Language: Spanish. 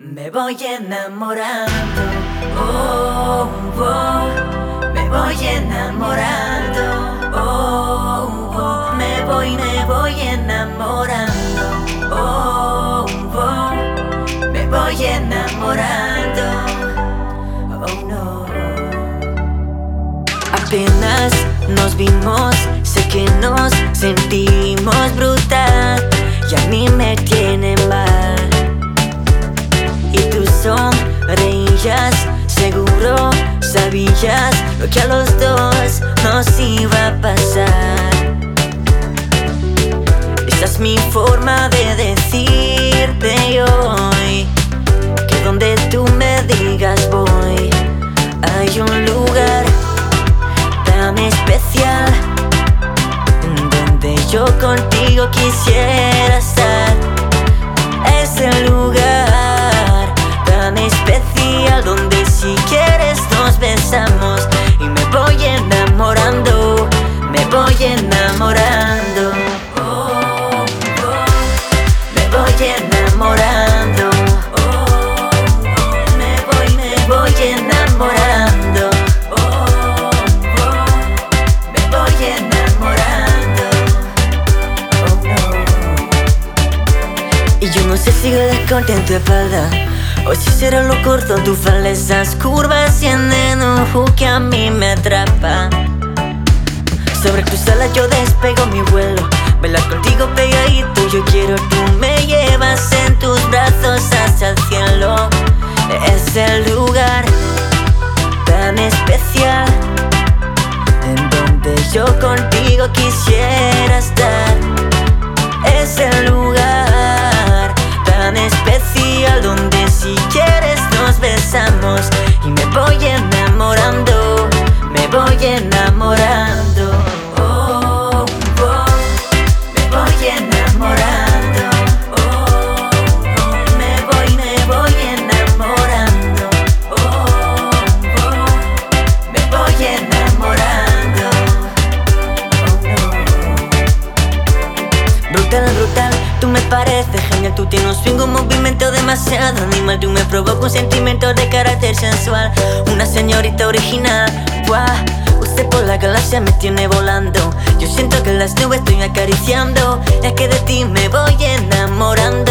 Me voy enamorando, oh, oh, me voy enamorando, oh, oh, me voy enamorando, oh, oh, me voy enamorando, oh no. Apenas nos vimos, sé que nos sentimos brutal y a mí me tiene mal. Y tú sonreías, seguro sabías lo que a los dos nos iba a pasar. Esta es mi forma de decirte hoy, que donde tú me digas voy. Hay un lugar tan especial donde yo contigo quisiera estar. Es el lugar tan especial donde si quieres nos besamos y me voy enamorando, me voy enamorando, oh, oh, me voy enamorando, oh, oh, me voy enamorando, oh, oh, me voy enamorando, oh no. Y yo no sé si desconte en tu espalda o si será lo corto tu falda. Esas curvas tienen un hook que a mí me atrapa. Sobre tus alas yo despego mi vuelo, bailar contigo pegadito yo quiero. Tú me llevas en tus brazos hacia el cielo. Es el lugar tan especial en donde yo contigo quisiera estar. Es el lugar tan especial donde si quieres nos besamos y me voy enamorando, me voy enamorando, oh, oh, me voy enamorando, oh, oh, me voy enamorando, oh, oh, me voy enamorando, oh no. Brutal, brutal, tú me pareces genial. Tú tienes un swing, un movimiento demasiado animal. Tú me provocas un sentimiento de carácter sensual. Una señorita original, guau. Usted por la galaxia me tiene volando. Yo siento que las nubes estoy acariciando. Es que de ti me voy enamorando.